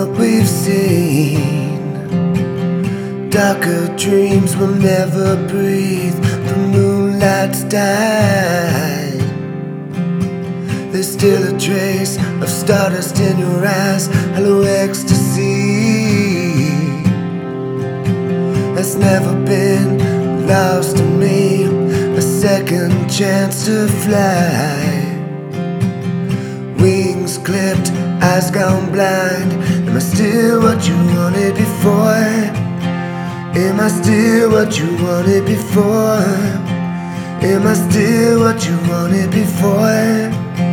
what we've seen. Darker dreams will never breathe. The moonlight's died. There's still a trace of stardust in your eyes. Hello, ecstasy has never been lost to me. A second chance to fly. Wings clipped, eyes gone blind. Am I still what you wanted before? Am I still what you wanted before? Am I still what you wanted before?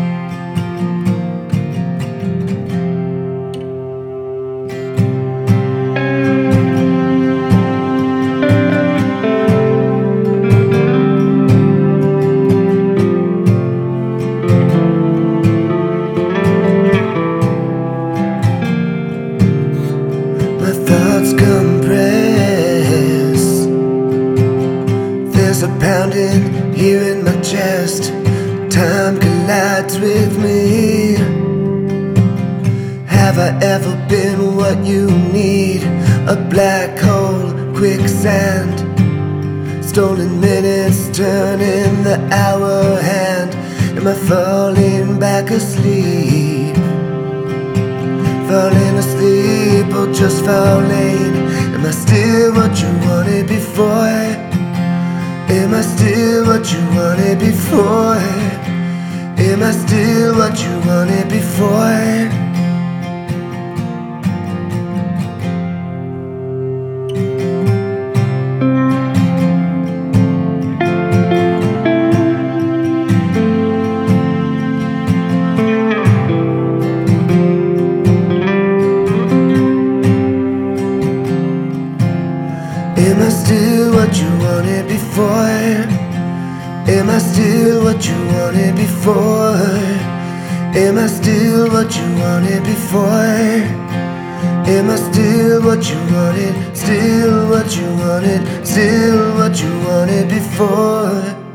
My thoughts compress. There's a pounding here in my chest. Time collides with me. Have I ever been what you need? A black hole, quicksand. Stolen minutes turning the hour hand. Am I falling back asleep? Falling asleep or just falling? Am I still what you wanted before? Am I still what you wanted before? Am I still what you wanted before? Am I still what you wanted before? Am I still what you wanted before? Am I still what you wanted before? Am I still what you wanted? Still what you wanted? Still what you wanted before?